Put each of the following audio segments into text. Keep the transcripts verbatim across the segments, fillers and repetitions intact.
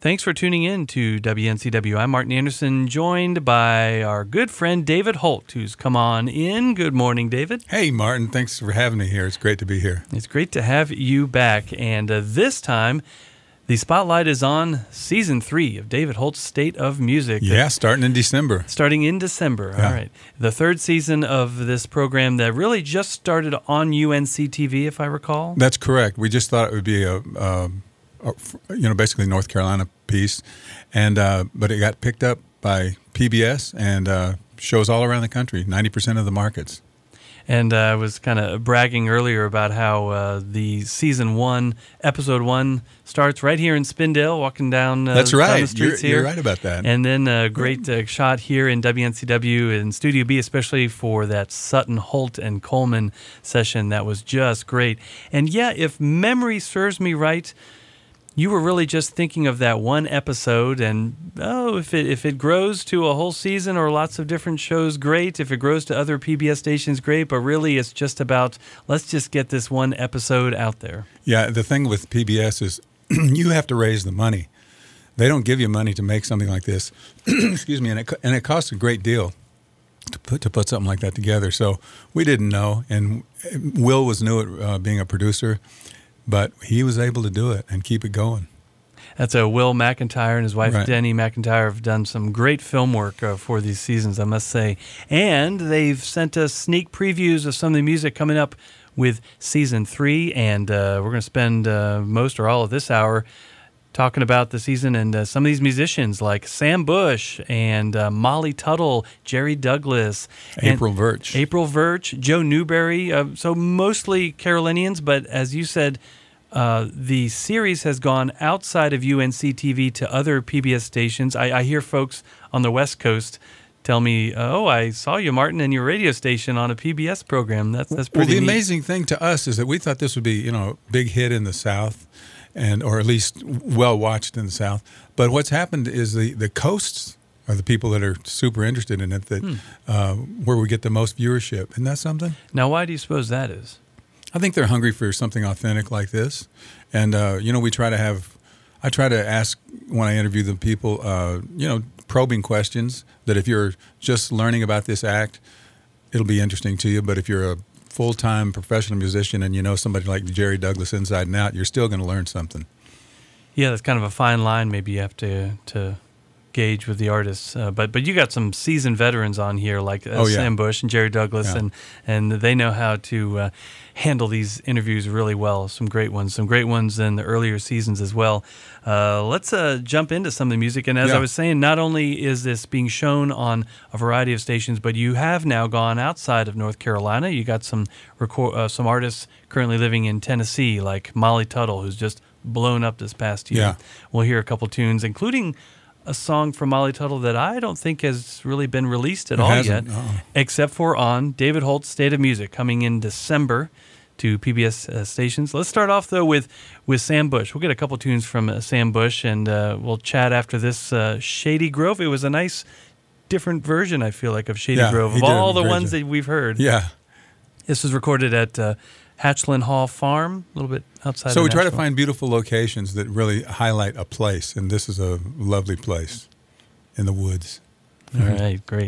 Thanks for tuning in to W N C W. I'm Martin Anderson, joined by our good friend David Holt, who's come on in. Good morning, David. Hey, Martin. Thanks for having me here. It's great to be here. It's great to have you back. And uh, this time, the spotlight is on Season three of David Holt's State of Music. Yeah, starting in December. Starting in December. Yeah. All right. The third season of this program that really just started on U N C T V, if I recall. That's correct. We just thought it would be a, a, a you know, basically North Carolina piece, and uh, but it got picked up by P B S and uh, shows all around the country, ninety percent of the markets. And uh, I was kind of bragging earlier about how uh, the season one, episode one, starts right here in Spindale, walking down, uh, That's right. down the streets you're, here. You're right about that. And then a great uh, shot here in W N C W in Studio B, especially for that Sutton, Holt, and Coleman session. That was just great. And yeah, if memory serves me right, you were really just thinking of that one episode, and oh, if it if it grows to a whole season or lots of different shows, great. If it grows to other P B S stations, great. But really, it's just about, let's just get this one episode out there. Yeah, the thing with P B S is you have to raise the money. They don't give you money to make something like this. Excuse me, and it and it costs a great deal to put to put something like that together. So we didn't know, and Will was new at uh, being a producer. But he was able to do it and keep it going. That's a Will McIntyre and his wife Right. Denny McIntyre have done some great film work uh, for these seasons, I must say. And they've sent us sneak previews of some of the music coming up with season three. And uh, we're going to spend uh, most or all of this hour talking about the season and uh, some of these musicians like Sam Bush and uh, Molly Tuttle, Jerry Douglas, April Virch. April Virch, Joe Newberry. Uh, so mostly Carolinians, but as you said, uh, the series has gone outside of U N C T V to other P B S stations. I, I hear folks on the West Coast tell me, "Oh, I saw you, Martin, in your radio station on a P B S program." That's that's pretty. Well, the neat. amazing thing to us is that we thought this would be, you know, a big hit in the South, and or at least well watched in the South. But what's happened is the, the coasts are the people that are super interested in it, that hmm. uh, where we get the most viewership. Isn't that something? Now, why do you suppose that is? I think they're hungry for something authentic like this. And, uh, you know, we try to have, I try to ask when I interview the people, uh, you know, probing questions that if you're just learning about this act, it'll be interesting to you. But if you're a full-time professional musician and you know somebody like Jerry Douglas inside and out, you're still going to learn something. Yeah, that's kind of a fine line maybe you have to to gauge with the artists. Uh, but but you got some seasoned veterans on here like uh, oh, yeah. Sam Bush and Jerry Douglas, yeah. and, and they know how to uh, handle these interviews really well. Some great ones, some great ones in the earlier seasons as well. Uh, let's uh, jump into some of the music. And as yeah. I was saying, not only is this being shown on a variety of stations, but you have now gone outside of North Carolina. You got some record, uh, some artists currently living in Tennessee, like Molly Tuttle, who's just blown up this past year. Yeah. We'll hear a couple tunes, including a song from Molly Tuttle that I don't think has really been released at it all yet, uh-uh. except for on David Holt's State of Music, coming in December to P B S uh, stations. Let's start off, though, with, with Sam Bush. We'll get a couple tunes from uh, Sam Bush, and uh, we'll chat after this. uh, Shady Grove. It was a nice, different version, I feel like, of Shady yeah, Grove, he of did all a the great ones job. that we've heard. Yeah. This was recorded at uh, Hatchland Hall Farm, a little bit outside So of we try to Nashville. find beautiful locations that really highlight a place, and this is a lovely place in the woods. All right, great.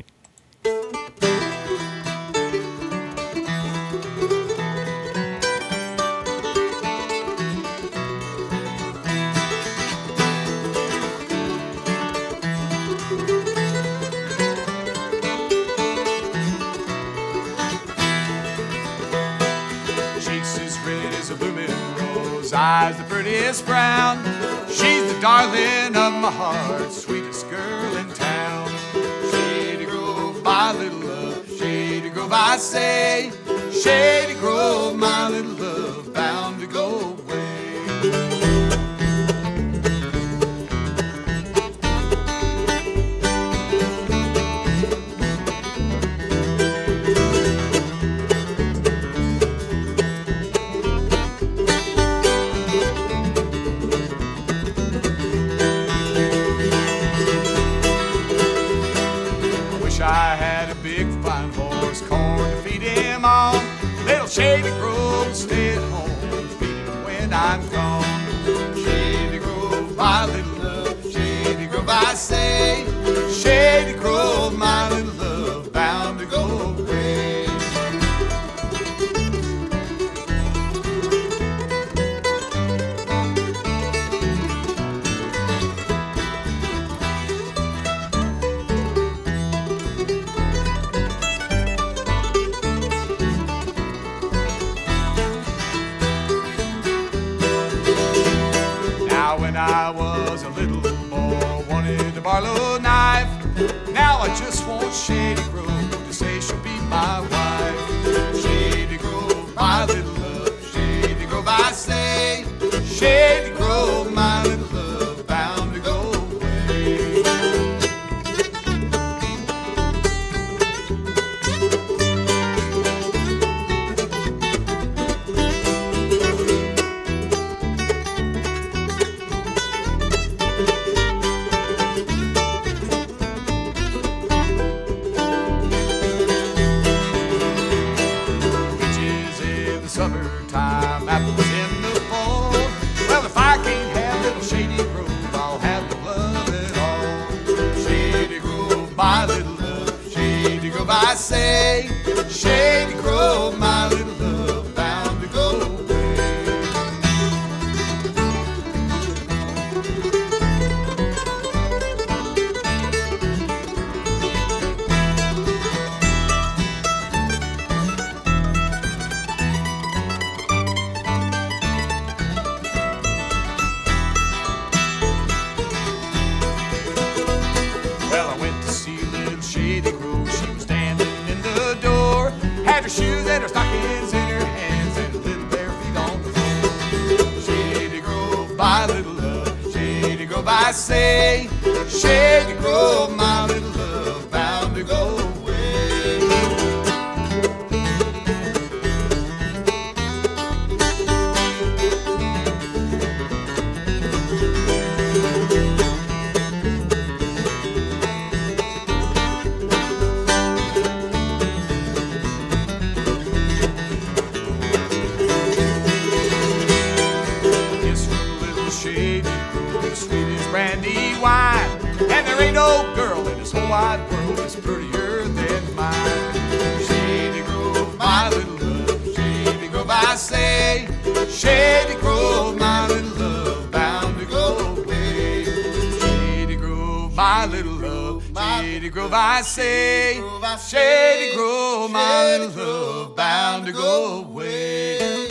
Cheeks as red as a blooming rose, eyes the prettiest brown. She's the darling of my heart, sweetest girl in town. Shady Grove, my little love, Shady Grove, I say. Shady Grove, my little love, bound to go away. I had a big fine horse, corn to feed him on. Little Shady Grove, stay at home, I was a little boy, wanted to borrow a little knife. Now I just want Shady Grove to say she'll be my wife. Shady Grove, my little love, Shady Grove, I say. Shady Grove, my little love, bound to go away. Peaches in the summertime, apples in the fall. Well, if I can't have little Shady Grove, I'll have to love it all. Shady Grove, my little love, Shady Grove, I say. Shady Grove, my little love, bound to go away. Well, I went to see little Shady Grove. She was standing in the door, had her shoes and her stockings in her hands, and her little bare feet on the floor. Shady Grove, my little love, Shady Grove, I say. Shady Grove, my little love, bound to go away. Kiss from little Shady Grove, sweet as brandy wine. And there ain't no girl in this whole wide world that's prettier than mine. Shady Grove, my little love, Shady Grove, I say. Shady Grove, my little love, bound to go away. Shady Grove, my little love, Shady Grove, I say. Shady Grove, my little love, bound to go away.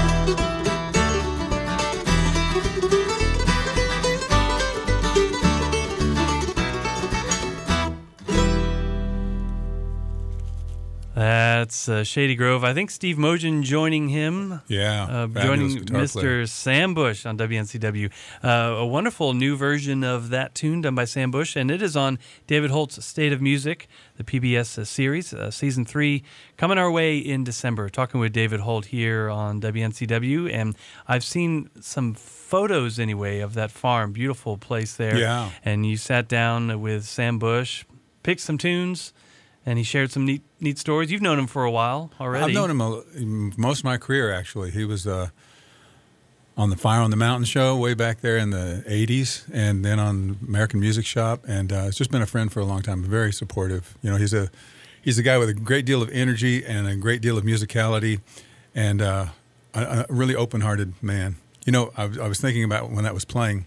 That's uh, Shady Grove. I think Steve Mogen joining him. Yeah, Uh, fabulous joining guitar Mister player. Sam Bush on W N C W. Uh, a wonderful new version of that tune done by Sam Bush, and it is on David Holt's State of Music, the P B S uh, series, uh, season three, coming our way in December. Talking with David Holt here on W N C W, and I've seen some photos anyway of that farm. Beautiful place there. Yeah. And you sat down with Sam Bush, picked some tunes, and he shared some neat neat stories. You've known him for a while already. I've known him a, most of my career, actually. He was uh, on the Fire on the Mountain show way back there in the eighties, and then on American Music Shop, and uh, it's just been a friend for a long time. Very supportive. You know, he's a he's a guy with a great deal of energy and a great deal of musicality, and uh, a, a really open-hearted man. You know, I, I was thinking about when that was playing.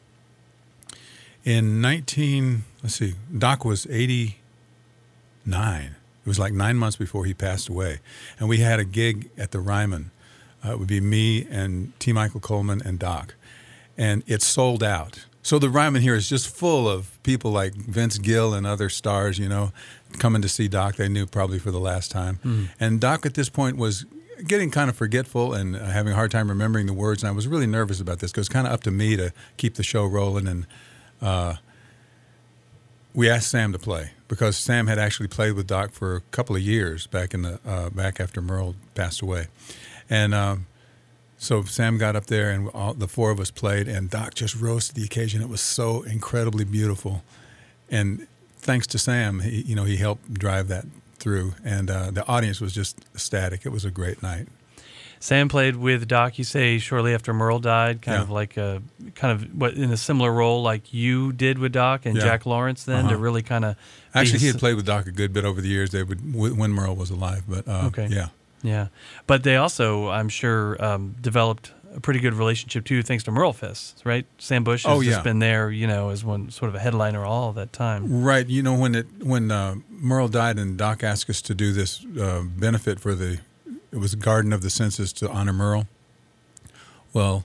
In nineteen, let's see, Doc was eighty-nine. It was like nine months before he passed away. And we had a gig at the Ryman. Uh, it would be me and T. Michael Coleman and Doc. And it sold out. So the Ryman here is just full of people like Vince Gill and other stars, you know, coming to see Doc. They knew probably for the last time. Mm. And Doc at this point was getting kind of forgetful and uh, having a hard time remembering the words. And I was really nervous about this because it was kind of up to me to keep the show rolling. And uh, we asked Sam to play because Sam had actually played with Doc for a couple of years back in the uh, back after Merle passed away. And um, so Sam got up there and all, the four of us played, and Doc just rose to the occasion. It was so incredibly beautiful. And thanks to Sam, he, you know, he helped drive that through, and uh, the audience was just ecstatic. It was a great night. Sam played with Doc, you say, shortly after Merle died, kind Yeah. of like a, kind of what in a similar role like you did with Doc and Yeah. Jack Lawrence then, Uh-huh. to really kind of... Actually, he had played with Doc a good bit over the years. They would when Merle was alive, but uh, Okay. yeah. Yeah. But they also, I'm sure, um, developed a pretty good relationship, too, thanks to Merle Fest, right? Sam Bush has Oh, just yeah. been there, you know, as one sort of a headliner all that time. Right. You know, when it when uh, Merle died and Doc asked us to do this uh, benefit for the, it was Garden of the Senses to honor Merle. Well,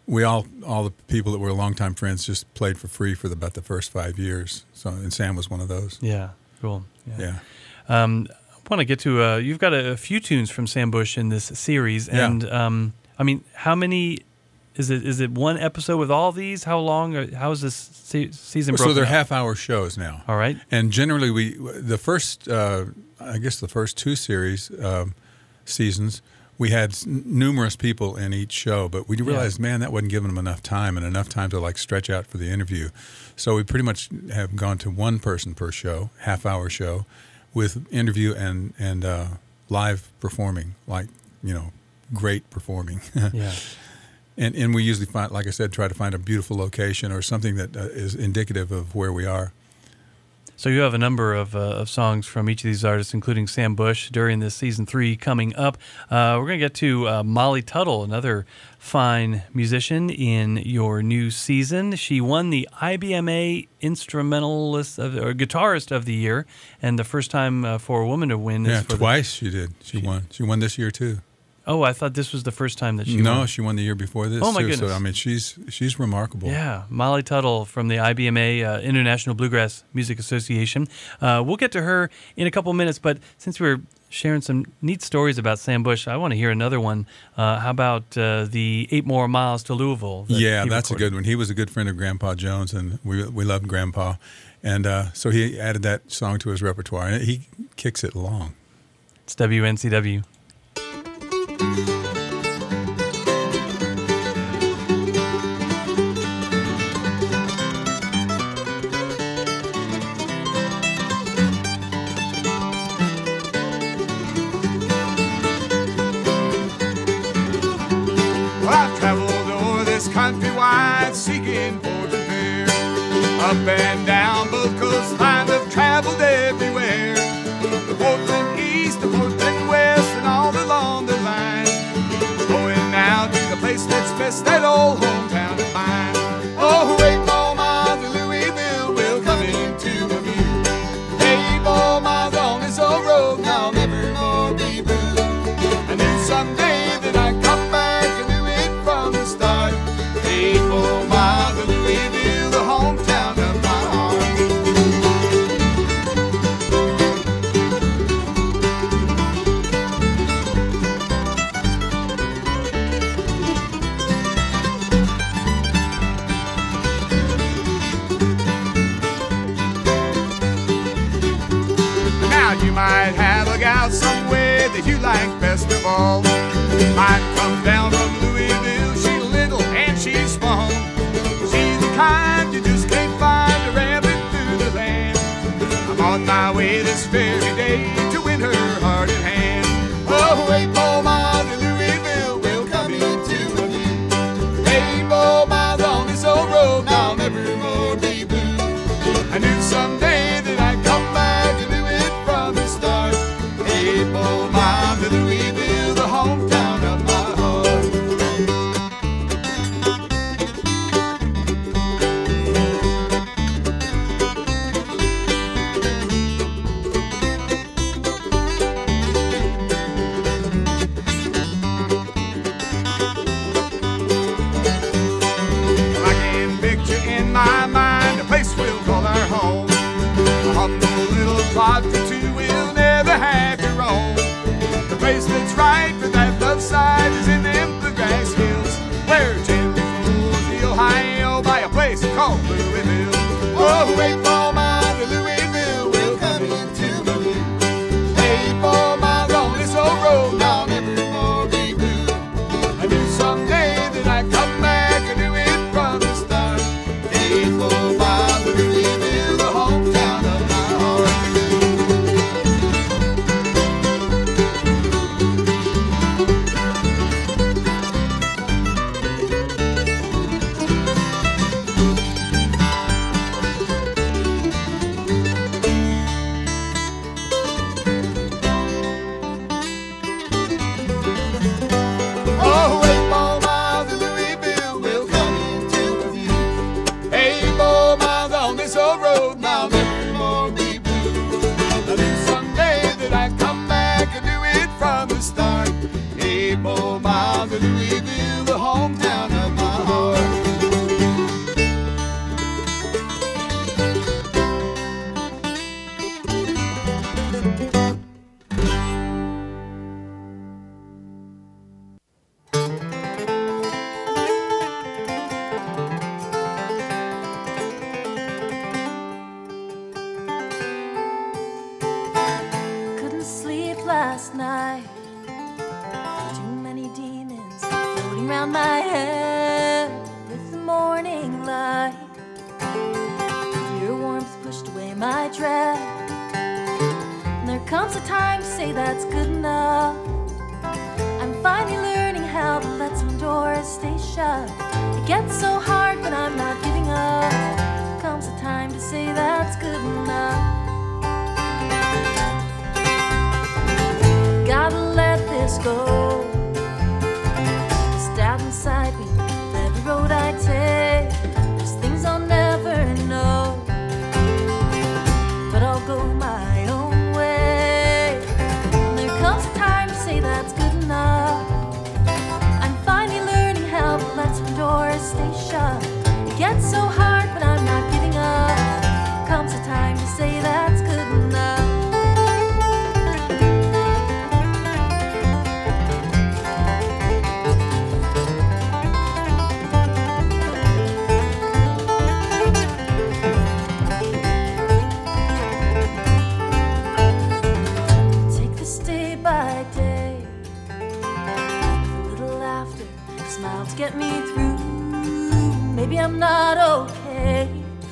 we all all the people that were longtime friends just played for free for the, about the first five years. So, and Sam was one of those. Yeah, cool. Yeah. yeah. Um, I want to get to. Uh, you've got a, a few tunes from Sam Bush in this series, and yeah. um, I mean, how many? Is it is it one episode with all these? How long? Or how is this se- season broken? So they're up? half-hour shows now. All right. And generally, we the first, uh, I guess, the first two series um, seasons, we had s- numerous people in each show, but we realized, yeah. man, that wasn't giving them enough time and enough time to like stretch out for the interview. So we pretty much have gone to one person per show, half-hour show, with interview and and uh, live performing, like you know, great performing. yeah. And and we usually find, like I said, try to find a beautiful location or something that uh, is indicative of where we are. So you have a number of, uh, of songs from each of these artists, including Sam Bush, during this season three coming up. Uh, we're going to get to uh, Molly Tuttle, another fine musician in your new season. She won the I B M A Instrumentalist of, or Guitarist of the Year, and the first time uh, for a woman to win. Yeah, is for twice the, she did. She, she won. She won this year too. Oh, I thought this was the first time that she no, won. No, she won the year before this. Oh, my too. goodness. So, I mean, she's she's remarkable. Yeah, Molly Tuttle from the I B M A, uh, International Bluegrass Music Association. Uh, we'll get to her in a couple minutes, but since we're sharing some neat stories about Sam Bush, I want to hear another one. Uh, how about uh, the Eight More Miles to Louisville? That yeah, that's recorded? a good one. He was a good friend of Grandpa Jones, and we we loved Grandpa. And uh, so he added that song to his repertoire, and he kicks it long. It's W N C W. Countrywide seeking fortune fair, up and down both coasts, lines have traveled everywhere, the Portland east, the Portland west, and all along the line, going now to the place that's best, that old hometown of mine. Oh, eight more miles to Louisville, we'll come into view. Eight more miles on this old road, now never more be blue. I knew someday that I'd come back and do it from the start. Eight more miles to Louisville, the hometown of my heart. Now you might have a gal somewhere that you like best of all. Might come down from Louisville, she's little and she's small. She's the kind you just can't find a rabbit through the land. I'm on my way this very day to win her heart and hand. Oh, eight more miles to Louisville, we'll come into view. Eight more miles on this old road, now never more be blue. I knew someday that I'd come back and do it from the start. Eight more miles to Louisville, the hometown of my heart. I can picture in my mind a place we'll call our home. A humble little plot or two we'll never have to roam. The place that's right for that love side is in them bluegrass hills, where gently flows the Ohio by a place called Louisville. Oh, eight more miles to Louisville, we'll come into the view. Eight more miles on this old road, now never more be blue. I knew someday that I'd come back and do it from the start. Eight more miles to Louisville, the hometown of my heart. Oh, eight more miles to Louisville, we'll come into view. Eight more miles on this old road, now never more be blue. I knew someday that I'd come back and do it from the start. Eight more miles to Louisville, the hometown of my heart. around my head with the morning light. Your warmth pushed away my dread. And there comes a time to say that's good enough. I'm finally learning how to let some doors stay shut. It gets so hard, but I'm not giving up. Comes a time to say that's good enough. Gotta let this go. It's down inside me, every road I take. There's things I'll never know, but I'll go my own way. And there comes a time to say that's good enough. I'm finally learning how to let some doors stay shut. It gets so hard, but I'm not giving up. Comes a time to say that's good enough. Get me through. Maybe I'm not okay,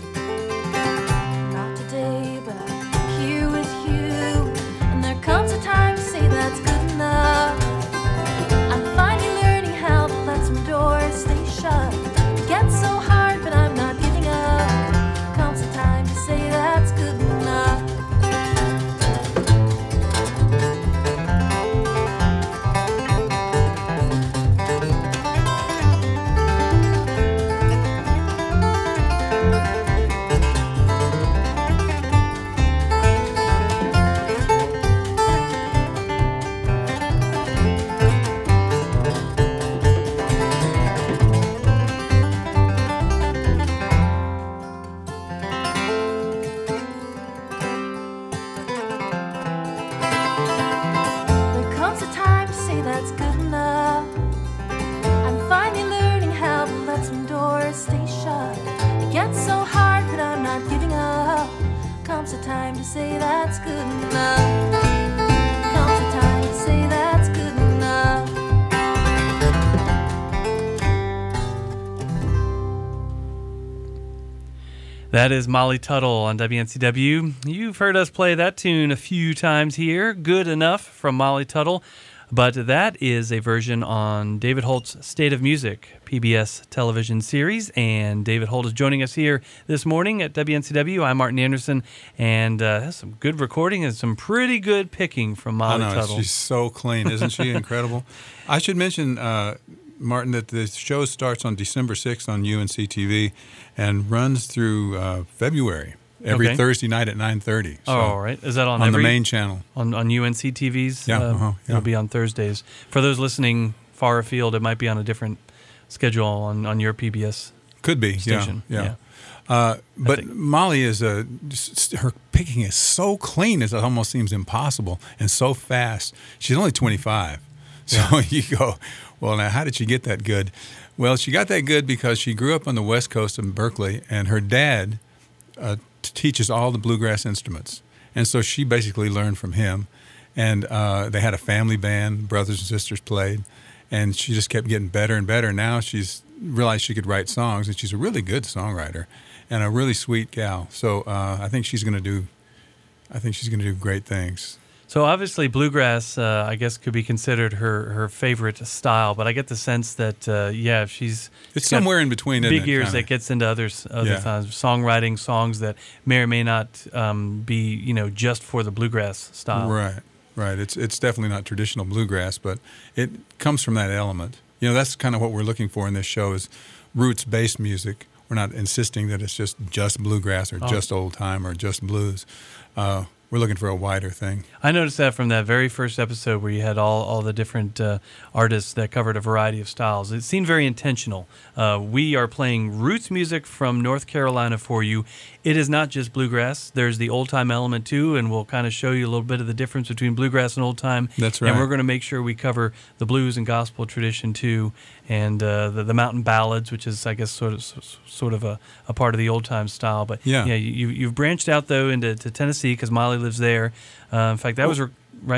not today, but I'm here with you. And there comes a time to say that's good enough. I'm finally learning how to let some doors stay shut. It gets so hard, but I'm not giving up. Comes a time to say that's good enough. That is Molly Tuttle on W N C W. You've heard us play that tune a few times here. Good Enough from Molly Tuttle. But that is a version on David Holt's State of Music, P B S television series. And David Holt is joining us here this morning at W N C W. I'm Martin Anderson. And uh, that's some good recording and some pretty good picking from Molly I know, Tuttle. She's so clean, isn't she? Incredible. I should mention, uh, Martin, that the show starts on December sixth on U N C T V and runs through uh, February. Every Okay. Thursday night at nine thirty. So oh, all right. Is that on, on every, the main channel? On, on U N C T V's? Yeah, Uh, uh-huh, yeah. It'll be on Thursdays. For those listening far afield, it might be on a different schedule on, on your P B S Could be, station. yeah. yeah. Yeah. Uh, but think- Molly is a just, her picking is so clean as it almost seems impossible, and so fast. She's only twenty-five, so you go, well, now how did she get that good? Well, she got that good because she grew up on the West Coast in Berkeley, and her dad uh, t- teaches all the bluegrass instruments, and so she basically learned from him. And uh, they had a family band, brothers and sisters played, and she just kept getting better and better. Now she's realized she could write songs, and she's a really good songwriter and a really sweet gal. So uh, I think she's going to do, I think she's going to do great things. So obviously bluegrass, uh, I guess, could be considered her, her favorite style, but I get the sense that, uh, yeah, she's... It's she's got somewhere in between, isn't big it, ears kinda? that gets into other, other Yeah. things, songwriting, songs that may or may not um, be, you know, just for the bluegrass style. Right, right. It's it's definitely not traditional bluegrass, but it comes from that element. You know, that's kind of what we're looking for in this show is roots-based music. We're not insisting that it's just just bluegrass or Oh. just old time or just blues. Uh, we're looking for a wider thing. I noticed that from that very first episode where you had all, all the different uh, artists that covered a variety of styles. It seemed very intentional. Uh, we are playing roots music from North Carolina for you. It is not just bluegrass. There's the old-time element, too, and we'll kind of show you a little bit of the difference between bluegrass and old-time. That's right. And we're going to make sure we cover the blues and gospel tradition, too, and uh, the, the mountain ballads, which is, I guess, sort of sort of a, a part of the old-time style. But, Yeah. you, you've branched out, though, into to Tennessee because Molly lives there. Uh, in fact, that was, re- right?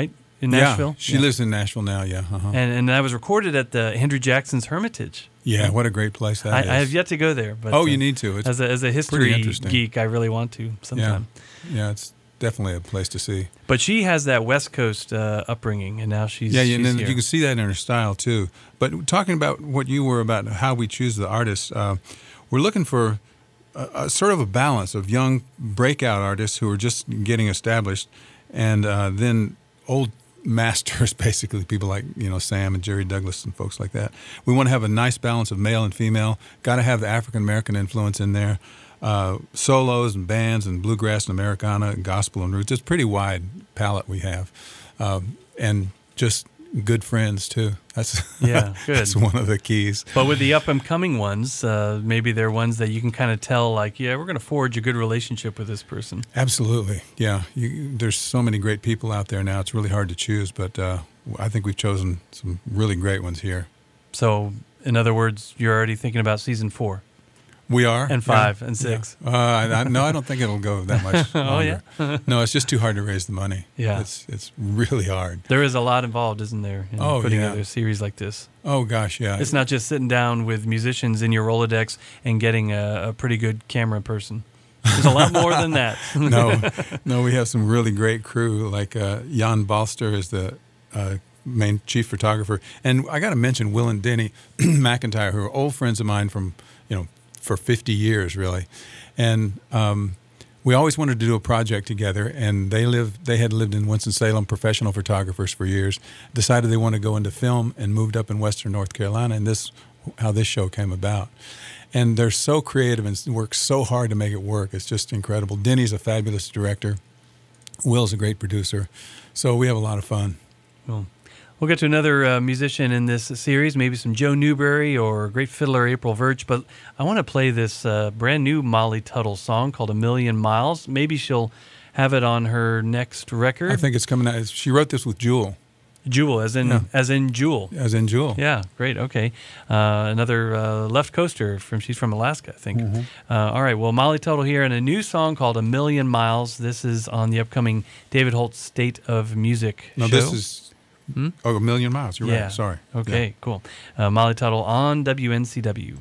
in Nashville? Yeah, she Yeah. lives in Nashville now, yeah. Uh-huh. And, and that was recorded at the Andrew Jackson's Hermitage. Yeah, what a great place that I, is. I have yet to go there. But, oh, you uh, need to. It's as a, as a pretty history interesting. geek, I really want to sometime. Yeah. yeah, it's definitely a place to see. But she has that West Coast uh, upbringing, and now she's Yeah, she's and then here. you can see that in her style too. But talking about what you were about, how we choose the artists, uh, we're looking for a, a sort of a balance of young breakout artists who are just getting established, and uh, then old masters, basically people like you know Sam and Jerry Douglas and folks like that. We want to have a nice balance of male and female. Got to have the African American influence in there. Uh, solos and bands and bluegrass and Americana and gospel and roots. It's a pretty wide palette we have, um, and just good friends too. That's Yeah, good. That's one of the keys. But with the up and coming ones, uh, maybe they're ones that you can kind of tell, like, yeah, we're going to forge a good relationship with this person. Absolutely, yeah. You, there's so many great people out there now. It's really hard to choose, but uh, I think we've chosen some really great ones here. So, in other words, you're already thinking about season four. We are And five yeah, and six. Yeah. Uh, I, I, no, I don't think it'll go that much Oh, longer. yeah? No, it's just too hard to raise the money. Yeah. it's it's really hard. There is a lot involved, isn't there, in Oh, putting yeah. together a series like this? Oh gosh, yeah. It's not just sitting down with musicians in your Rolodex and getting a, a pretty good camera person. There's a lot more than that. no, no, we have some really great crew. Like uh, Jan Balster is the uh, main chief photographer, and I got to mention Will and Denny McIntyre, who are old friends of mine from you know for fifty years, really, and um, we always wanted to do a project together. And they live, they had lived in Winston-Salem, professional photographers for years. Decided they want to go into film and moved up in Western North Carolina, and this how this show came about. And they're so creative and work so hard to make it work. It's just incredible. Denny's a fabulous director. Will's a great producer. So we have a lot of fun. Well, we'll get to another uh, musician in this series, maybe some Joe Newberry or great fiddler April Virch, but I want to play this uh, brand new Molly Tuttle song called A Million Miles. Maybe she'll have it on her next record. I think it's coming out. She wrote this with Jewel, Jewel, as in Yeah. as in Jewel. as in Jewel. Yeah, great. Okay, uh, another uh, left coaster from she's from Alaska, I think. Mm-hmm. Uh, all right. Well, Molly Tuttle here, and a new song called "A Million Miles." This is on the upcoming David Holt's State of Music No, show. this is Hmm? oh, A Million Miles. You're yeah. right. Sorry. Okay. Yeah. Cool. Uh, Molly Tuttle on W N C W.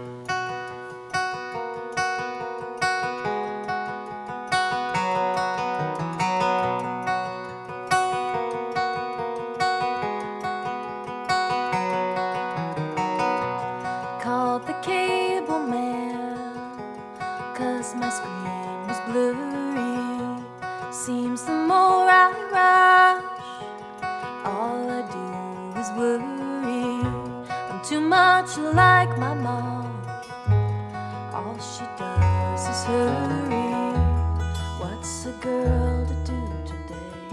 Called the cable man, cause my screen was blurry. Seems the more I rush, all I do is worry. I'm too much like my mom, all she does is hurry. What's a girl to do today?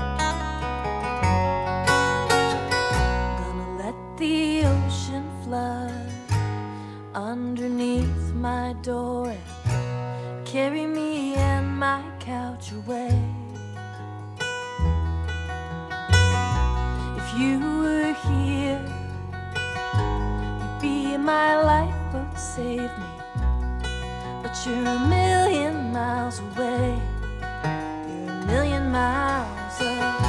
Gonna let the ocean flood underneath my door and carry me and my couch away. If you were here, you'd be my lifeboat, save me. But you're a million miles away. You're a million miles away.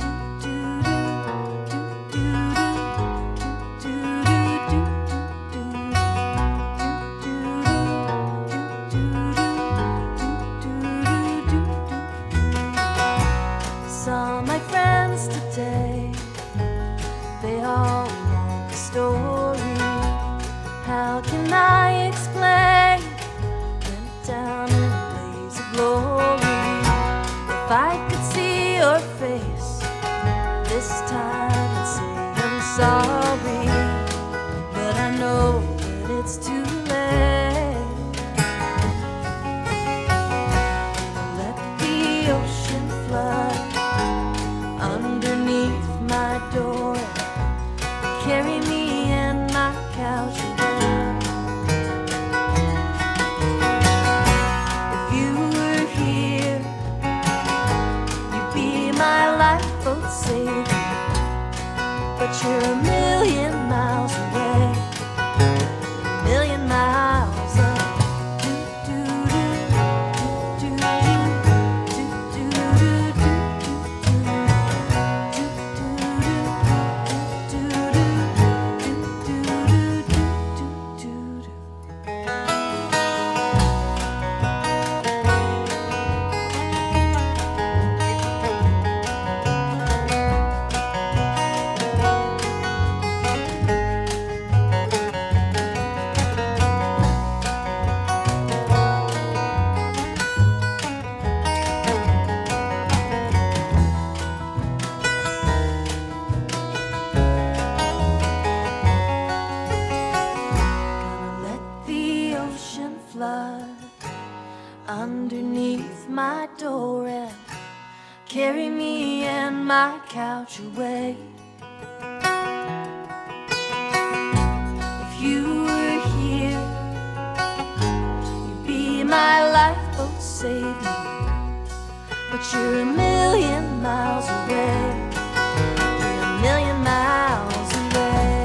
Saw my friends today, they all want the story. How can I explain? Went down in a blaze of glory. If I could see your face this time, I'd say I'm sorry. But I know that it's too late. Let the ocean flood underneath my door, carry me and my couch away. If you were here, you'd underneath my door and carry me and my couch away. If you were here, you'd be my lifeboat, save me. But you're a million miles away. You're a million miles away.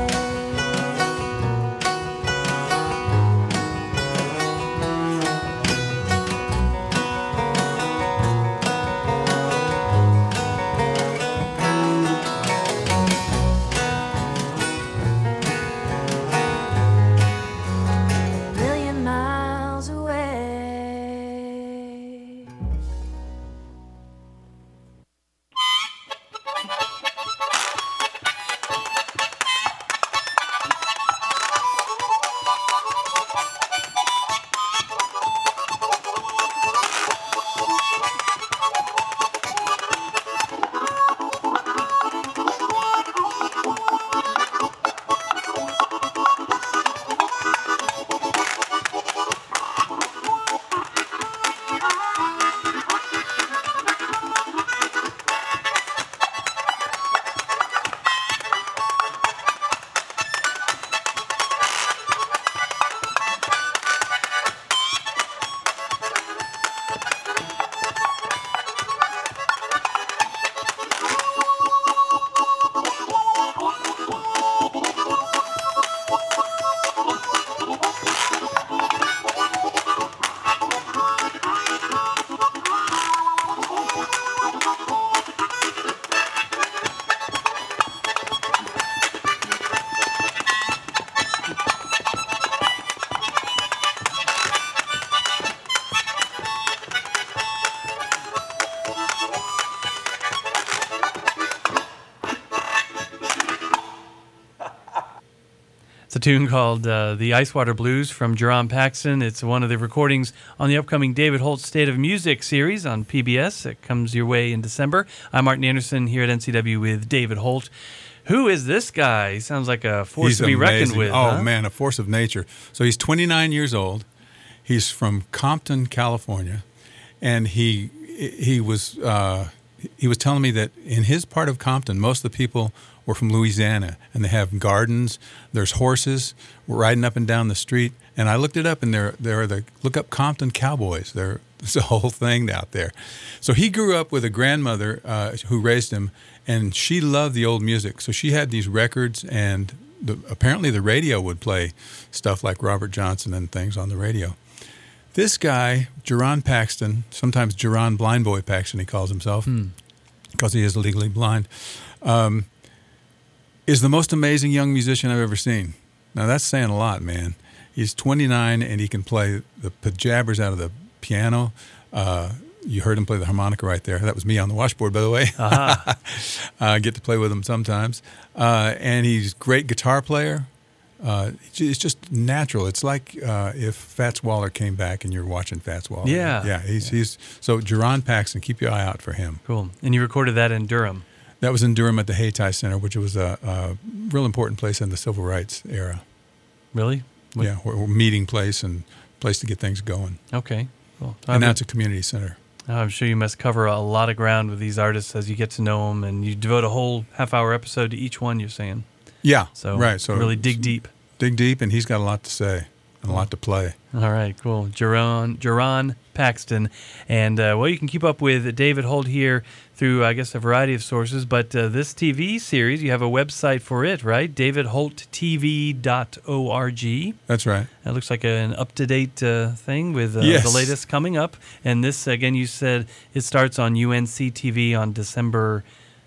It's a tune called uh, The Icewater Blues from Jerron Paxton. It's one of the recordings on the upcoming David Holt State of Music series on P B S. It comes your way in December. I'm Martin Anderson here at N C W with David Holt. Who is this guy? He sounds like a force He's to be amazing. reckoned with. Oh, huh? man, a force of nature. So he's twenty-nine years old. He's from Compton, California. And he he was uh, he was telling me that in his part of Compton, most of the people were from Louisiana, and they have gardens. There's horses riding up and down the street. And I looked it up, and there there are the look up Compton Cowboys. There, it's a whole thing out there. So he grew up with a grandmother uh, who raised him, and she loved the old music. So she had these records, and the, apparently the radio would play stuff like Robert Johnson and things on the radio. This guy, Jerron Paxton, sometimes Jerron Blind Boy Paxton, he calls himself, because he is legally blind. Um, is the most amazing young musician I've ever seen. Now, that's saying a lot, man. He's twenty-nine, and he can play the pajabbers out of the piano. Uh, you heard him play the harmonica right there. That was me on the washboard, by the way. Uh-huh. I get to play with him sometimes. Uh, and he's a great guitar player. Uh, it's just natural. It's like uh, if Fats Waller came back and you're watching Fats Waller. Yeah. Yeah, he's, yeah. he's so Jerron Paxton, keep your eye out for him. Cool. And you recorded that in Durham. That was in Durham at the Hayti Center, which was a, a real important place in the civil rights era. Really? What? Yeah, we're, we're meeting place and place to get things going. Okay, cool. And I'm, now it's a community center. I'm sure you must cover a lot of ground with these artists as you get to know them, and you devote a whole half-hour episode to each one, you're saying. Yeah, So right. So really dig deep. Dig deep, and he's got a lot to say and a lot to play. All right, cool. Jerron, Jerron Paxton. And, uh, well, you can keep up with David Holt here through, I guess, a variety of sources. But uh, this T V series, you have a website for it, right? david holt t v dot org. That's right. That looks like an up-to-date uh, thing with uh, Yes. the latest coming up. And this, again, you said it starts on U N C T V on December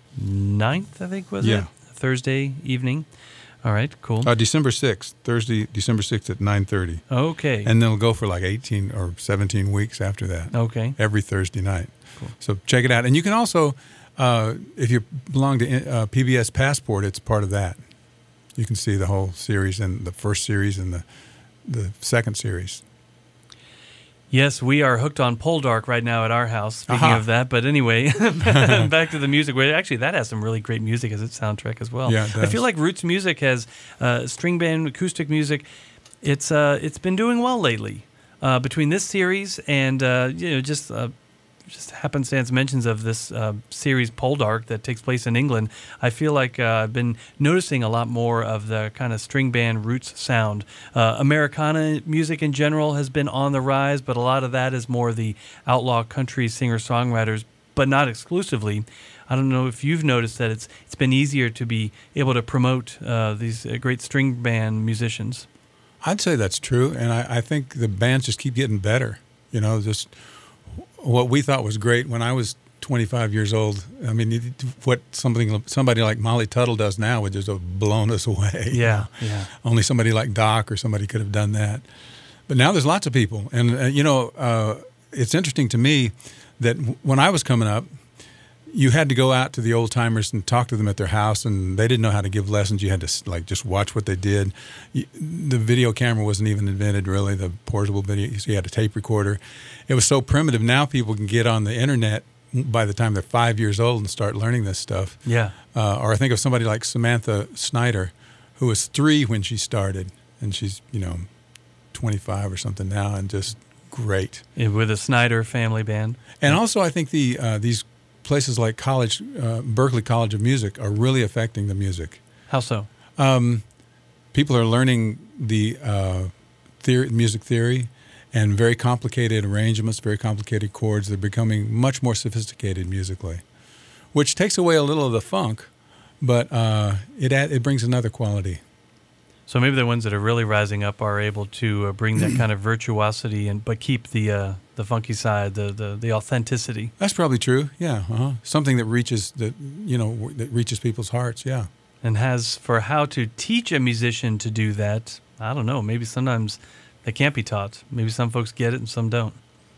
ninth, I think, was Yeah. it? Thursday evening. All right, cool. Uh, December sixth, Thursday, December sixth at nine thirty. Okay. And then it'll go for like eighteen or seventeen weeks after that. Okay. Every Thursday night. Cool. So check it out. And you can also, uh, if you belong to uh, P B S Passport, it's part of that. You can see the whole series and the first series and the the second series. Yes, we are hooked on Poldark right now at our house, speaking Aha. of that. But anyway, back to the music. Well, actually, that has some really great music as its soundtrack as well. Yeah, it I does. feel like Roots music has uh, string band, acoustic music. It's uh, it's been doing well lately. uh, between this series and uh, you know just uh, just happenstance mentions of this uh, series Poldark that takes place in England, I feel like uh, I've been noticing a lot more of the kind of string band roots sound. Uh, Americana music in general has been on the rise, but a lot of that is more the outlaw country singer-songwriters, but not exclusively. I don't know if you've noticed that it's it's been easier to be able to promote uh, these uh, great string band musicians. I'd say that's true, and I, I think the bands just keep getting better. You know, just what we thought was great when I was twenty-five years old. I mean, what something somebody like Molly Tuttle does now would just have blown us away. Yeah, yeah. Only somebody like Doc or somebody could have done that. But now there's lots of people, and uh, you know, uh, it's interesting to me that w- when I was coming up, you had to go out to the old timers and talk to them at their house, and they didn't know how to give lessons. You had to like just watch what they did. You, the video camera wasn't even invented, really. The portable video, so you had a tape recorder. It was so primitive. Now people can get on the internet by the time they're five years old and start learning this stuff. Yeah. Uh, or I think of somebody like Samantha Snyder, who was three when she started, and she's you know twenty-five or something now, and just great. Yeah, with a Snyder family band. And also, I think the uh, these. places like college, uh, Berklee College of Music are really affecting the music. How so? Um, people are learning the uh, theory, music theory and very complicated arrangements, very complicated chords. They're becoming much more sophisticated musically, which takes away a little of the funk, but uh, it add, it brings another quality. So maybe the ones that are really rising up are able to uh, bring that kind of virtuosity, and but keep the uh, the funky side, the, the the authenticity. That's probably true. Yeah, uh-huh. Something that reaches that you know that reaches people's hearts. Yeah. And as for how to teach a musician to do that, I don't know. Maybe sometimes they can't be taught. Maybe some folks get it and some don't.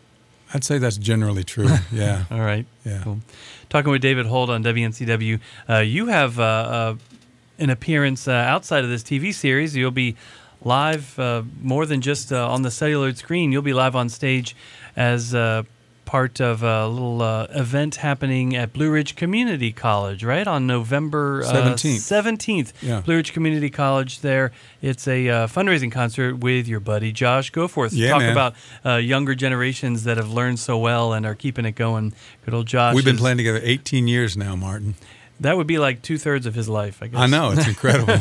I'd say that's generally true. Yeah. All right. Yeah. Cool. Talking with David Holt on W N C W, uh, you have uh, uh, an appearance uh, outside of this T V series. You'll be live uh, more than just uh, on the cellular screen. You'll be live on stage as uh, part of a little uh, event happening at Blue Ridge Community College, right, on November uh, seventeenth. seventeenth. Yeah. Blue Ridge Community College there. It's a uh, fundraising concert with your buddy Josh Goforth. Yeah, Talk man. about uh, younger generations that have learned so well and are keeping it going. Good old Josh. We've been is- playing together eighteen years now, Martin. That would be like two-thirds of his life, I guess. I know, it's incredible.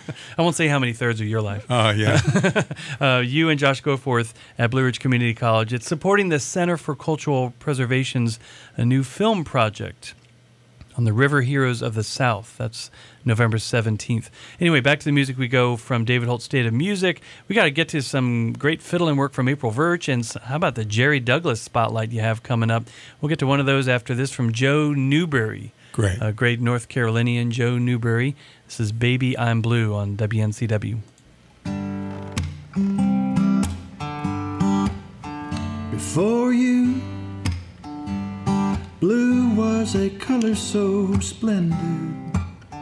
I won't say how many thirds of your life. Oh, yeah. Uh, you and Josh Goforth at Blue Ridge Community College. It's supporting the Center for Cultural Preservation's a new film project on the River Heroes of the South. That's November seventeenth. Anyway, back to the music we go from David Holt's State of Music. We got to get to some great fiddling work from April Verch, and s- how about the Jerry Douglas spotlight you have coming up? We'll get to one of those after this from Joe Newberry. Great. A great North Carolinian, Joe Newberry. This is Baby I'm Blue on W N C W. Before you, blue was a color so splendid.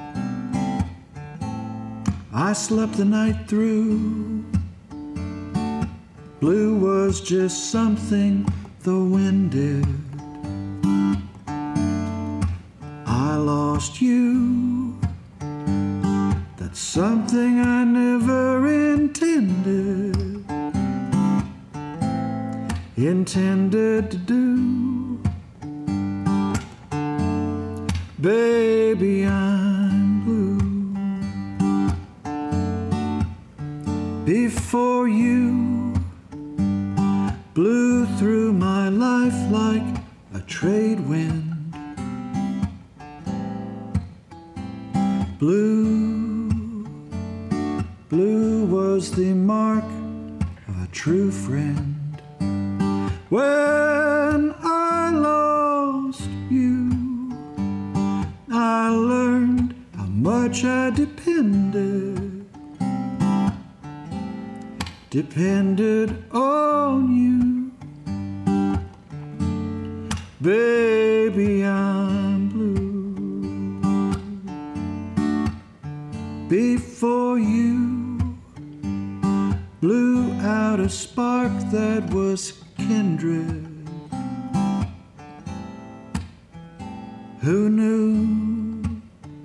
I slept the night through. Blue was just something the wind did. I lost you. That's something I never intended. Intended to do. Baby, I'm blue. Before you, blew through my life like a trade wind. Blue, blue was the mark of a true friend. When I lost you, I learned how much I depended, depended on you. Baby, I'm blue. Before you, blew out a spark that was kindred. Who knew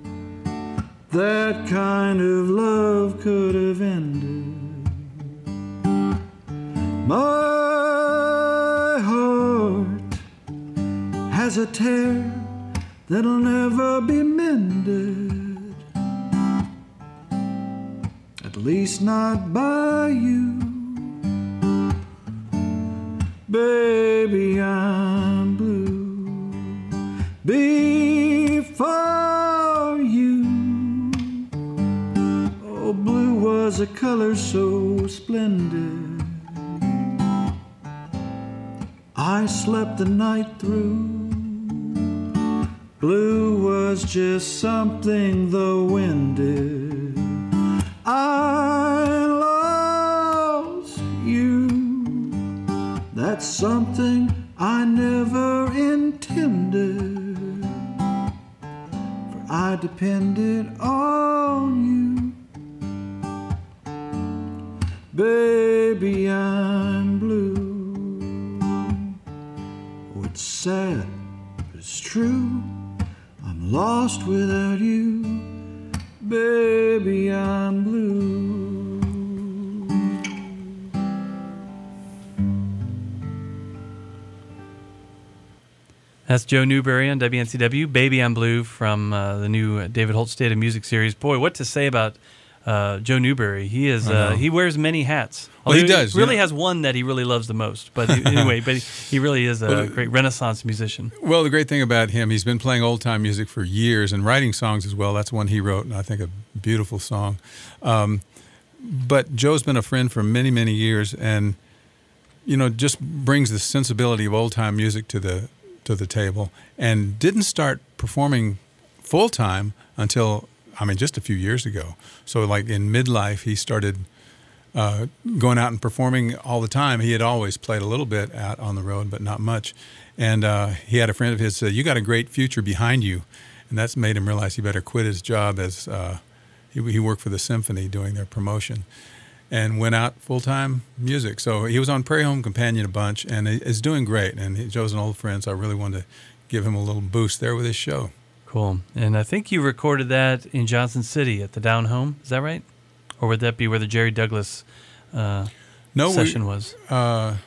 that kind of love could have ended? My has a tear that'll never be mended, at least not by you. Baby, I'm blue before you. Oh, blue was a color so splendid, I slept the night through. Blue was just something the wind did. I lost you. That's something I never intended, for I depended on you. Baby, I'm blue. Oh, it's sad, but it's true. I'm lost without you. Baby, I'm blue. That's Joe Newberry on W N C W, Baby I'm Blue, from uh, the new David Holt State of Music series. Boy, what to say about uh, Joe Newberry. He is uh, he wears many hats. Well, he does. He really yeah. has one that he really loves the most. But he, anyway, but he really is a well, great Renaissance musician. Well, the great thing about him, he's been playing old-time music for years and writing songs as well. That's one he wrote, and I think a beautiful song. Um, but Joe's been a friend for many, many years, and you know, just brings the sensibility of old-time music to the to the table, and didn't start performing full-time until, I mean, just a few years ago. So like in midlife, he started uh, going out and performing all the time. He had always played a little bit out on the road, but not much. And uh, he had a friend of his say, "You got a great future behind you." And that's made him realize he better quit his job as uh, he, he worked for the symphony doing their promotion, and went out full-time music. So he was on Prairie Home Companion a bunch, and is doing great. And he, Joe's an old friend, so I really wanted to give him a little boost there with his show. Cool. And I think you recorded that in Johnson City at the Down Home. Is that right? Or would that be where the Jerry Douglas uh, no, session we, was? Uh,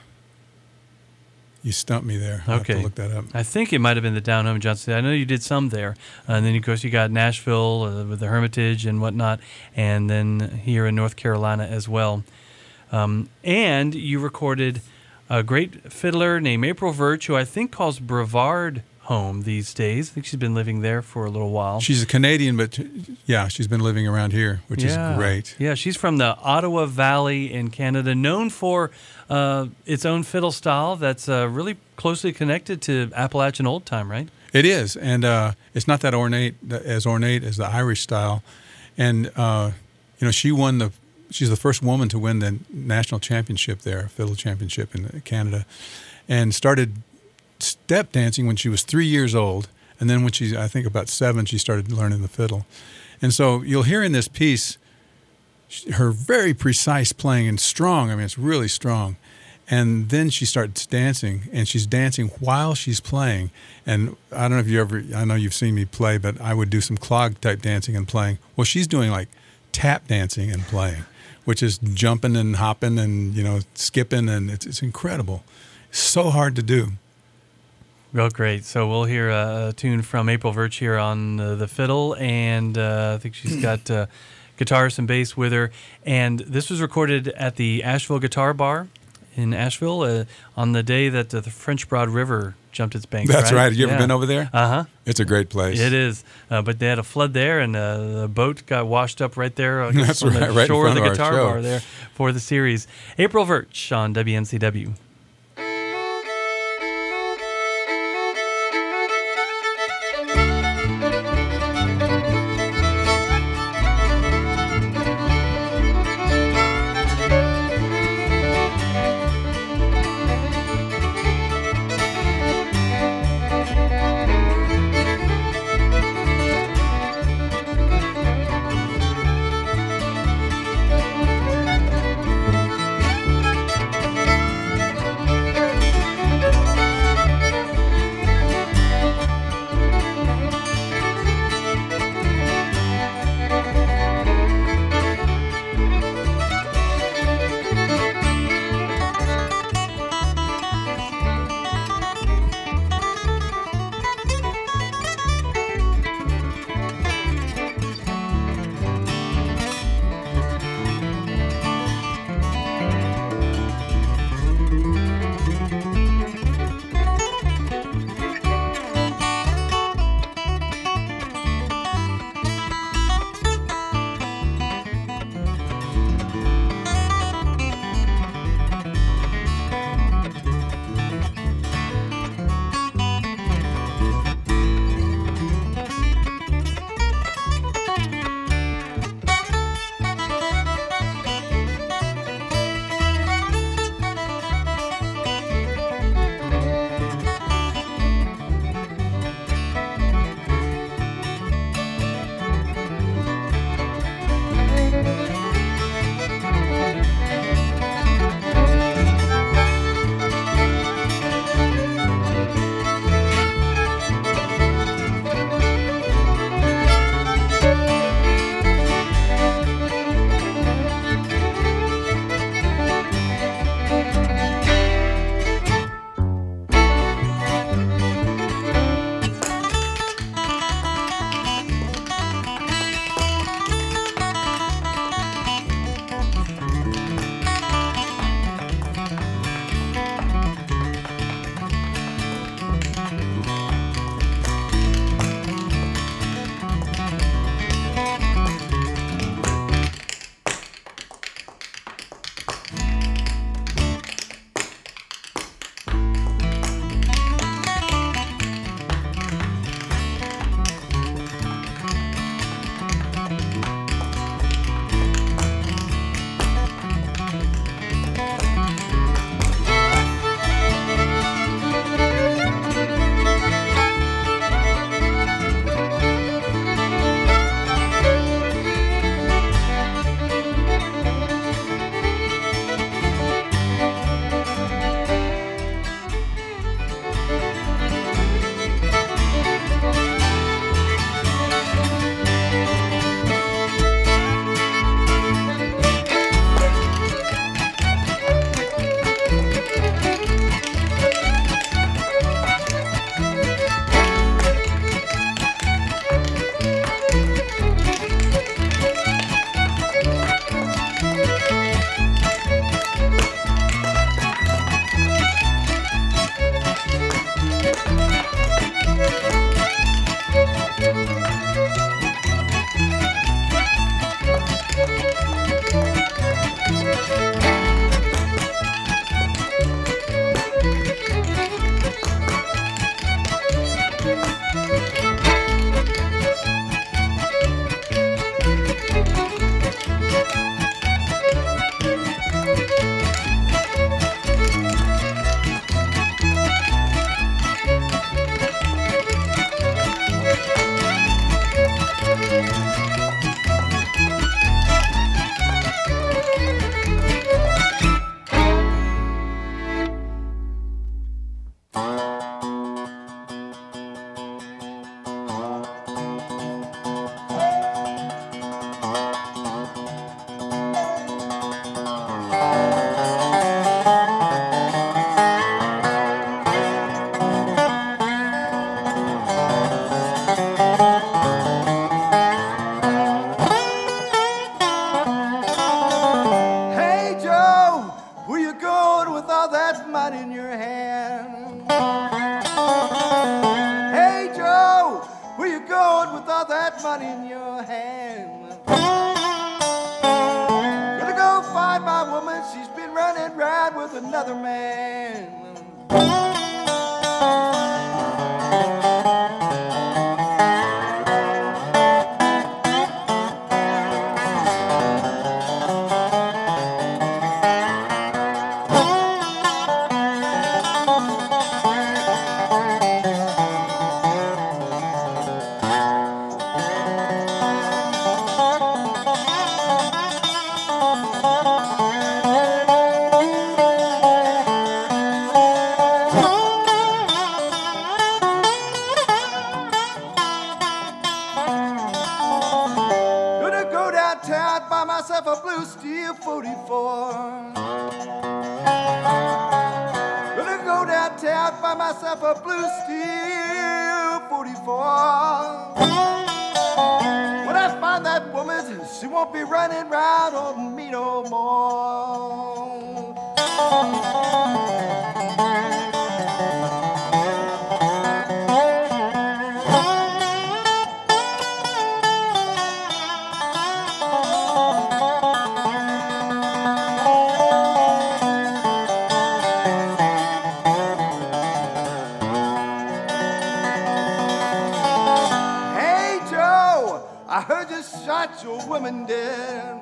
you stumped me there. I'll Okay. have to look that up. I think it might have been the Down Home in Johnson City. I know you did some there. Uh, and then, of course, you got Nashville uh, with the Hermitage and whatnot, and then here in North Carolina as well. Um, and you recorded a great fiddler named April Virch, who I think calls Brevard home these days. I think she's been living there for a little while. She's a Canadian, but yeah, she's been living around here, which yeah. is great. Yeah, she's from the Ottawa Valley in Canada, known for uh, its own fiddle style that's uh, really closely connected to Appalachian old time, right? It is, and uh, it's not that ornate, as ornate as the Irish style. And uh, you know, she won the. She's the first woman to win the national championship there, fiddle championship in Canada, and started step dancing when she was three years old. And then when she's, I think, about seven, she started learning the fiddle. And so you'll hear in this piece her very precise playing and strong. I mean, it's really strong. And then she starts dancing, and she's dancing while she's playing. And I don't know if you ever, I know you've seen me play, but I would do some clog type dancing and playing. Well, she's doing like tap dancing and playing, which is jumping and hopping and, you know, skipping, and it's, it's incredible. It's so hard to do. Well, great. So we'll hear a, a tune from April Virch here on uh, the fiddle, and uh, I think she's got uh, guitars and bass with her. And this was recorded at the Asheville Guitar Bar in Asheville uh, on the day that uh, the French Broad River jumped its banks. That's right. right. Have you ever Yeah. been over there? Uh-huh. It's a great place. It is. Uh, but they had a flood there, and uh, the boat got washed up right there I guess, That's on right, the right in shore of front the of our Guitar show. Bar there for the series. April Virch on W N C W. got money in your hand. Gonna go find my woman, she's been running around with another man. A blue steel forty-four. Gonna go downtown, buy myself a blue steel forty-four. When I find that woman, she won't be running round on me no more. I heard you shot your woman dead.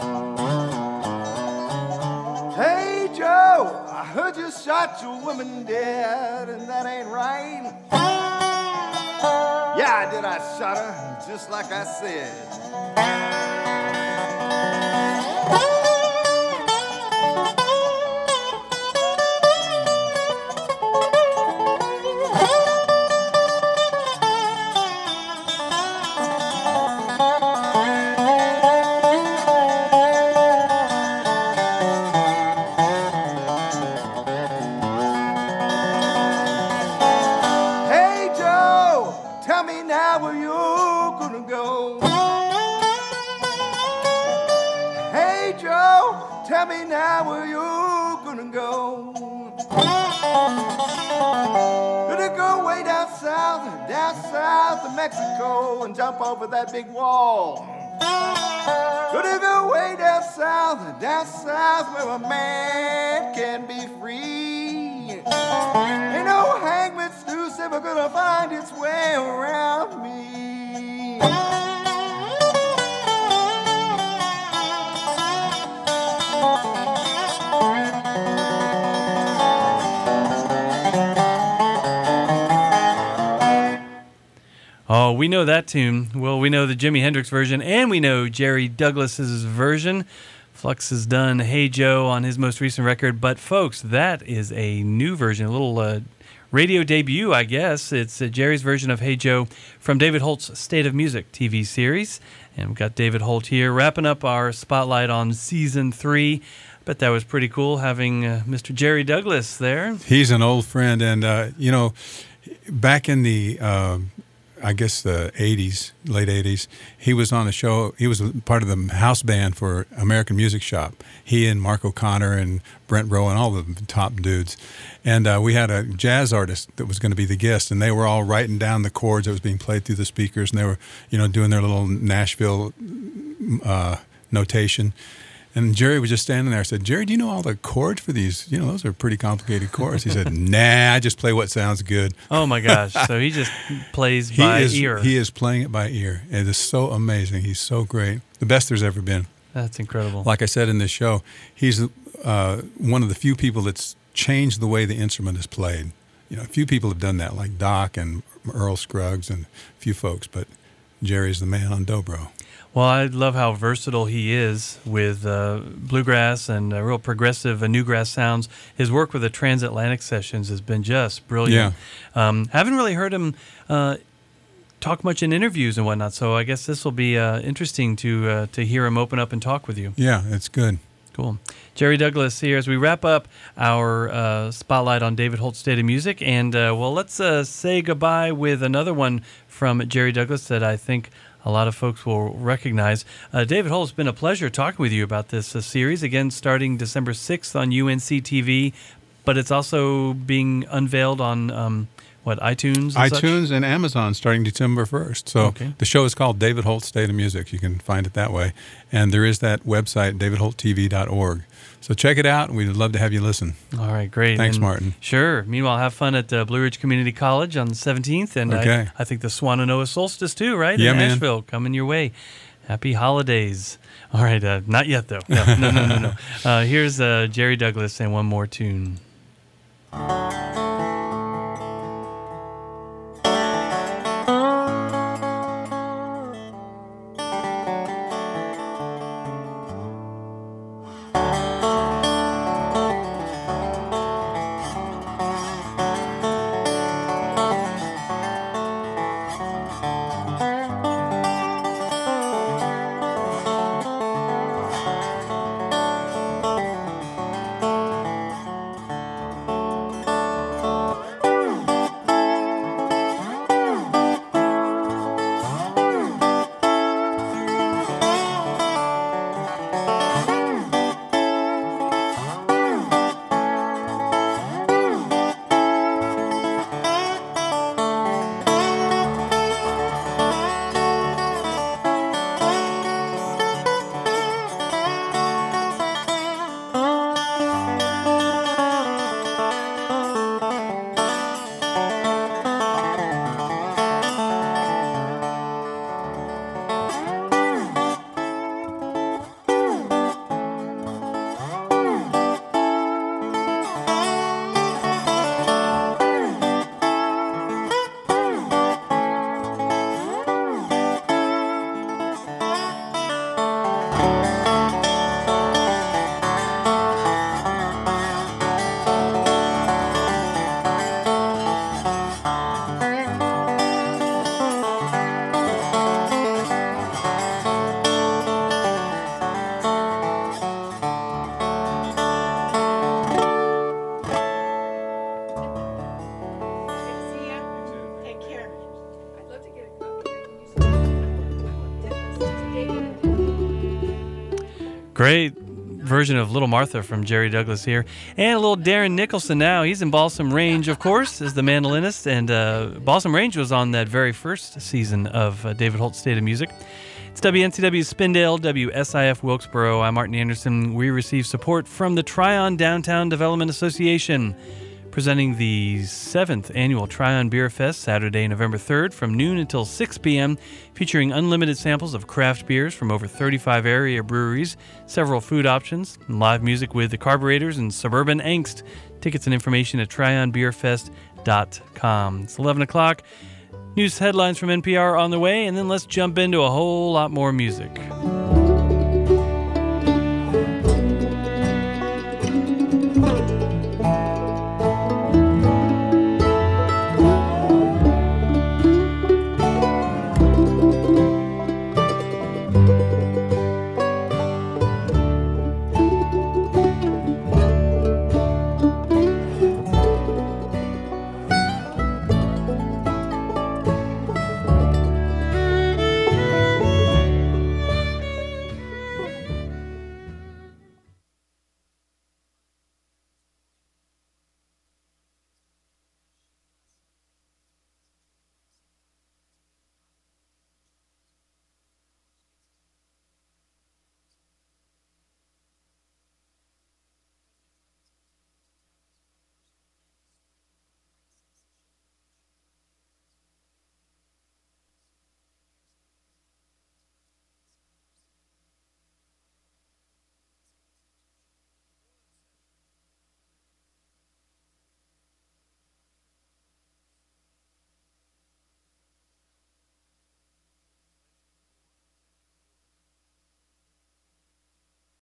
Hey Joe, I heard you shot your woman dead, and that ain't right. Yeah, I did. I shot her just like I said. Tell me now where you gonna go. Hey Joe, tell me now where you gonna go. Gonna go way down south, down south of Mexico and jump over that big wall. Gonna go way down south, down south where a man can be free. Ain't no hangman's noose ever gonna find its way around me. Oh, we know that tune. Well, we know the Jimi Hendrix version, and we know Jerry Douglas's version. Flux has done Hey Joe on his most recent record, but folks, that is a new version, a little uh, radio debut, I guess. It's uh, Jerry's version of Hey Joe from David Holt's State of Music T V series. And we've got David Holt here wrapping up our spotlight on season three. Bet that was pretty cool having uh, Mister Jerry Douglas there. He's an old friend, and, uh, you know, back in the... Uh, I guess the eighties, late eighties, he was on a show. He was part of the house band for American Music Shop. He and Mark O'Connor and Brent Rowe and all the top dudes. And uh, we had a jazz artist that was going to be the guest, and they were all writing down the chords that was being played through the speakers, and they were, you know, doing their little Nashville uh, notation. And Jerry was just standing there. I said, Jerry, do you know all the chords for these? You know, those are pretty complicated chords. He said, nah, I just play what sounds good. Oh, my gosh. So he just plays he by is, ear. He is playing it by ear. It is so amazing. He's so great. The best there's ever been. That's incredible. Like I said in this show, he's uh, one of the few people that's changed the way the instrument is played. You know, a few people have done that, like Doc and Earl Scruggs and a few folks, but Jerry's the man on dobro. Well, I love how versatile he is with uh, bluegrass and uh, real progressive uh, newgrass sounds. His work with the Transatlantic Sessions has been just brilliant. Yeah. Um, haven't really heard him uh, talk much in interviews and whatnot, so I guess this will be uh, interesting to uh, to hear him open up and talk with you. Yeah, it's good. Cool. Jerry Douglas here as we wrap up our uh, spotlight on David Holt's State of Music. And, uh, well, let's uh, say goodbye with another one from Jerry Douglas that I think a lot of folks will recognize. Uh, David Holt, it's been a pleasure talking with you about this uh, series, again, starting December sixth on U N C T V, but it's also being unveiled on, um, what, iTunes and iTunes such? and Amazon starting December first. So Okay. the show is called David Holt State of Music. You can find it that way. And there is that website, david holt t v dot org. So check it out, and we'd love to have you listen. All right, great. Thanks, And Martin. Sure. Meanwhile, have fun at uh, Blue Ridge Community College on the seventeenth. And Okay. I, I think the Swannanoa Solstice, too, right? Yeah, in man. Nashville, coming your way. Happy holidays. All right, uh, not yet, though. No, no, no, no. no. Uh, here's uh, Jerry Douglas and one more tune. Great version of Little Martha from Jerry Douglas here. And a little Darren Nicholson now. He's in Balsam Range, of course, as the mandolinist. And uh, Balsam Range was on that very first season of uh, David Holt's State of Music. It's W N C W Spindale, W S I F Wilkesboro. I'm Martin Anderson. We receive support from the Tryon Downtown Development Association, presenting the seventh annual Tryon Beer Fest, Saturday, November third, from noon until six p.m., featuring unlimited samples of craft beers from over thirty-five area breweries, several food options, and live music with the Carburetors and Suburban Angst. Tickets and information at tryon beer fest dot com. It's eleven o'clock. News headlines from N P R on the way, and then let's jump into a whole lot more music.